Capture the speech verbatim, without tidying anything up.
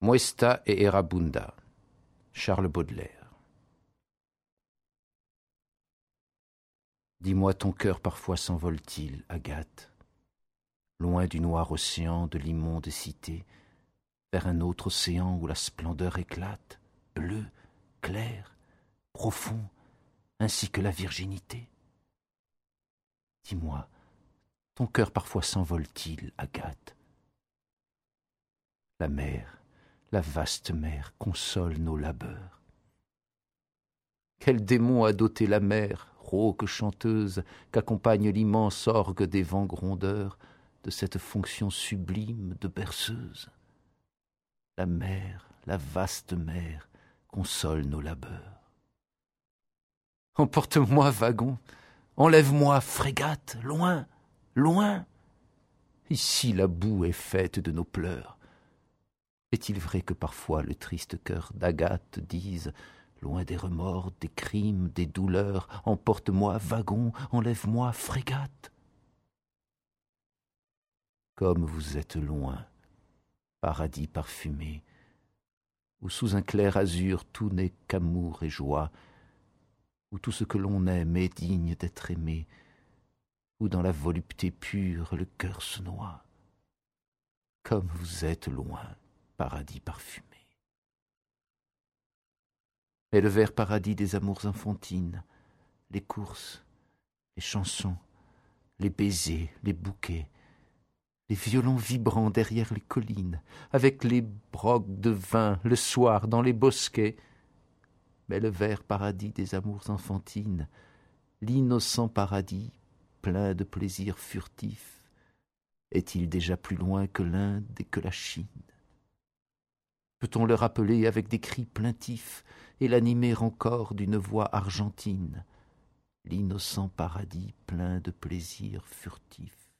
Muesta et Erabunda, Charles Baudelaire. Dis-moi, ton cœur parfois s'envole-t-il, Agathe, loin du noir océan de l'immonde cité, vers un autre océan où la splendeur éclate, bleu, clair, profond, ainsi que la virginité? Dis-moi, ton cœur parfois s'envole-t-il, Agathe? La mer, la vaste mer, console nos labeurs. Quel démon a doté la mer, rauque chanteuse, qu'accompagne l'immense orgue des vents grondeurs, de cette fonction sublime de berceuse? La mer, la vaste mer, console nos labeurs. Emporte-moi, wagon, enlève-moi, frégate, loin, loin. Ici la boue est faite de nos pleurs. Est-il vrai que parfois le triste cœur d'Agathe dise, loin des remords, des crimes, des douleurs, emporte-moi, wagon, enlève-moi, frégate? Comme vous êtes loin, paradis parfumé, où sous un clair azur tout n'est qu'amour et joie, où tout ce que l'on aime est digne d'être aimé, où dans la volupté pure le cœur se noie. Comme vous êtes loin, paradis parfumé. Et le vert paradis des amours enfantines, les courses, les chansons, les baisers, les bouquets, les violons vibrants derrière les collines, avec les brocs de vin le soir dans les bosquets. Mais le vert paradis des amours enfantines, l'innocent paradis plein de plaisirs furtifs, est-il déjà plus loin que l'Inde et que la Chine? Peut-on le rappeler avec des cris plaintifs et l'animer encore d'une voix argentine, l'innocent paradis plein de plaisirs furtifs?